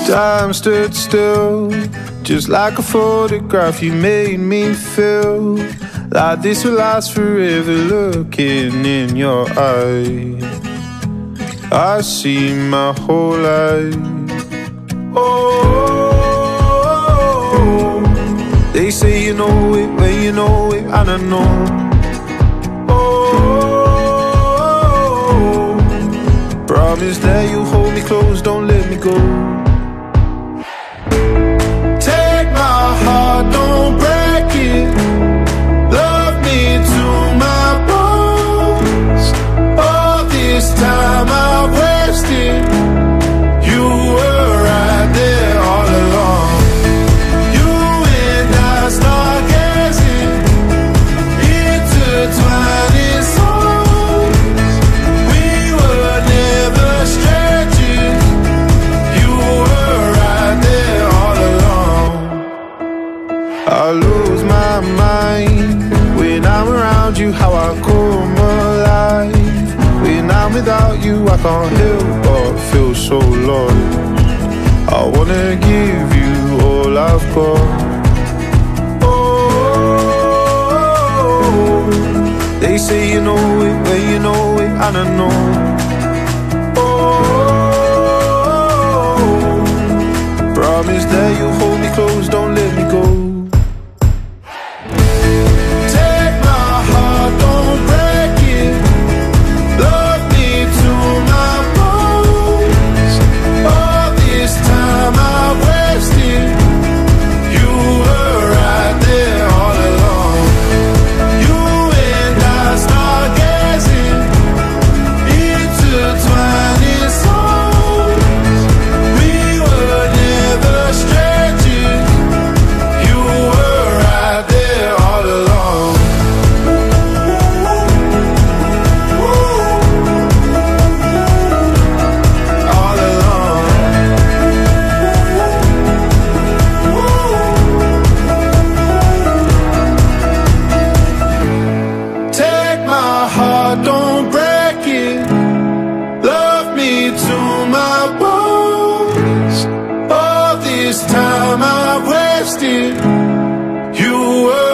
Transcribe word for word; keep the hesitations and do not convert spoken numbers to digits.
Time stood still, just like a photograph. You made me feel like this will last forever. Looking in your eyes, I see my whole life. Oh, they say you know it when you know it, and I know. Oh, promise that you hold me close, don't let me go. Take my heart, don't break it. Love me to my bones. All this time I've wasted, you were right there all along. You and I stargazing, intertwining souls. We were never strangers. You were right there all along. I lose my mind when I'm around you, how I come alive. When I'm without you, I can't help but feel so lost. I wanna give you all I've got. Oh, they say you know it when you know it, and I know. Oh, promise that you hold me close, don't let me go. Don't break it. Love me to my bones. All this time I've wasted, you were